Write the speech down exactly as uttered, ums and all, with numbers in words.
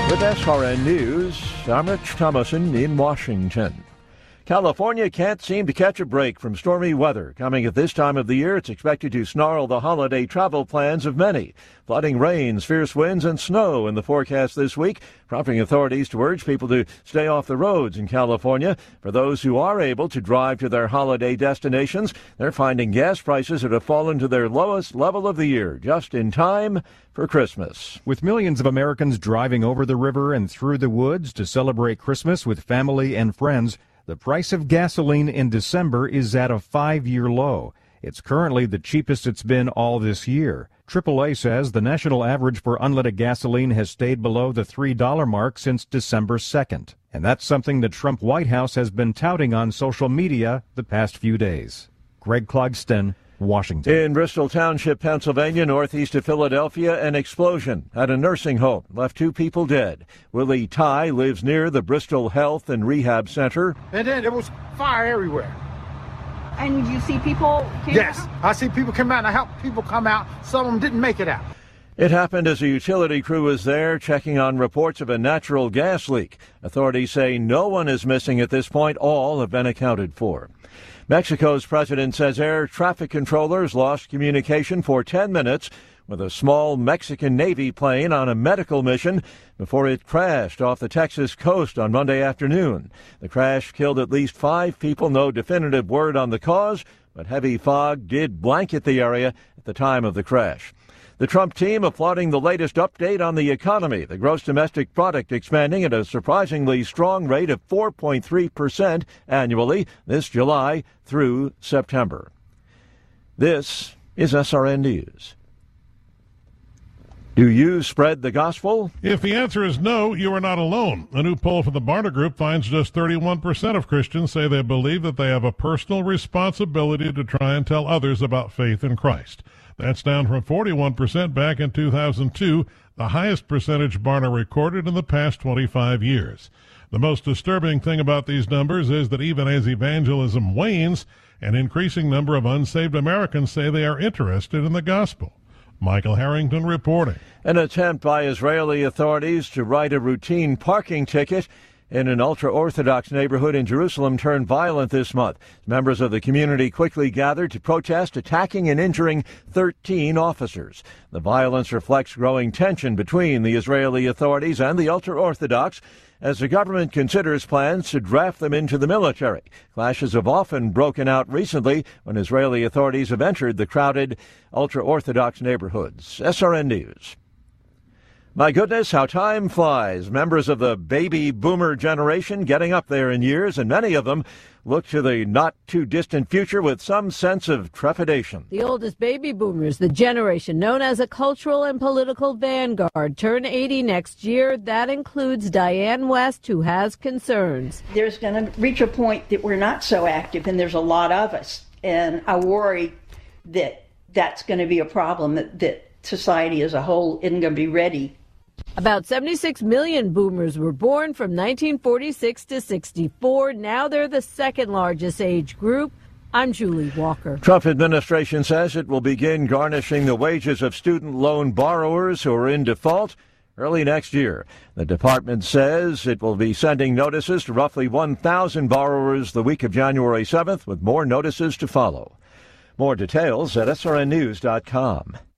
With S R N News, I'm Rich Thomason in Washington. California can't seem to catch a break from stormy weather. Coming at this time of the year, it's expected to snarl the holiday travel plans of many. Flooding rains, fierce winds, and snow in the forecast this week, prompting authorities to urge people to stay off the roads in California. For those who are able to drive to their holiday destinations, they're finding gas prices that have fallen to their lowest level of the year, just in time for Christmas. With millions of Americans driving over the river and through the woods to celebrate Christmas with family and friends, the price of gasoline in December is at a five-year low. It's currently the cheapest it's been all this year. triple A says the national average for unleaded gasoline has stayed below the three dollar mark since December second. And that's something the Trump White House has been touting on social media the past few days. Greg Clugston, Washington. In Bristol Township, Pennsylvania, northeast of Philadelphia, an explosion at a nursing home left two people dead. Willie Ty lives near the Bristol Health and Rehab Center. And then there was fire everywhere. And you see people came Yes, out? I see people come out, and I helped people come out. Some of them didn't make it out. It happened as a utility crew was there checking on reports of a natural gas leak. Authorities say no one is missing at this point. All have been accounted for. Mexico's president says air traffic controllers lost communication for ten minutes with a small Mexican Navy plane on a medical mission before it crashed off the Texas coast on Monday afternoon. The crash killed at least five people. No definitive word on the cause, but heavy fog did blanket the area at the time of the crash. The Trump team applauding the latest update on the economy. The gross domestic product expanding at a surprisingly strong rate of four point three percent annually this July through September. This is S R N News. Do you spread the gospel? If the answer is no, you are not alone. A new poll from the Barna Group finds just thirty-one percent of Christians say they believe that they have a personal responsibility to try and tell others about faith in Christ. That's down from forty-one percent back in two thousand two, the highest percentage Barna recorded in the past twenty-five years. The most disturbing thing about these numbers is that even as evangelism wanes, an increasing number of unsaved Americans say they are interested in the gospel. Michael Harrington reporting. An attempt by Israeli authorities to write a routine parking ticket in an ultra-Orthodox neighborhood in Jerusalem turned violent this month. Members of the community quickly gathered to protest, attacking and injuring thirteen officers. The violence reflects growing tension between the Israeli authorities and the ultra-Orthodox as the government considers plans to draft them into the military. Clashes have often broken out recently when Israeli authorities have entered the crowded ultra-Orthodox neighborhoods. S R N News. My goodness, how time flies. Members of the baby boomer generation getting up there in years, and many of them look to the not-too-distant future with some sense of trepidation. The oldest baby boomers, the generation known as a cultural and political vanguard, turn eighty next year. That includes Diane West, who has concerns. There's going to reach a point that we're not so active, and there's a lot of us. And I worry that that's going to be a problem, that, that society as a whole isn't going to be ready. About seventy-six million boomers were born from nineteen forty-six to sixty-four. Now they're the second largest age group. I'm Julie Walker. Trump administration says it will begin garnishing the wages of student loan borrowers who are in default early next year. The department says it will be sending notices to roughly one thousand borrowers the week of January seventh, with more notices to follow. More details at S R N news dot com.